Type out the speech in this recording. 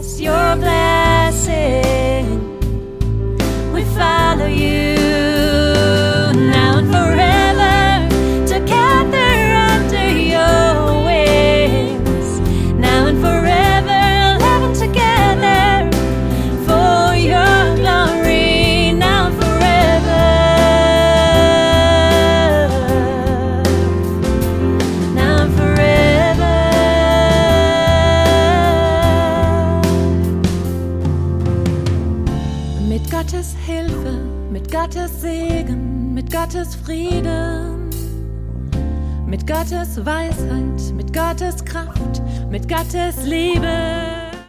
us your blessing. We follow you now and forever, together under your wings. Now and forever, living together for your glory. Now and forever. Now and forever. Mit Gottes Hilfe, mit Gottes Segen, mit Gottes Frieden, mit Gottes Weisheit, mit Gottes Kraft, mit Gottes Liebe.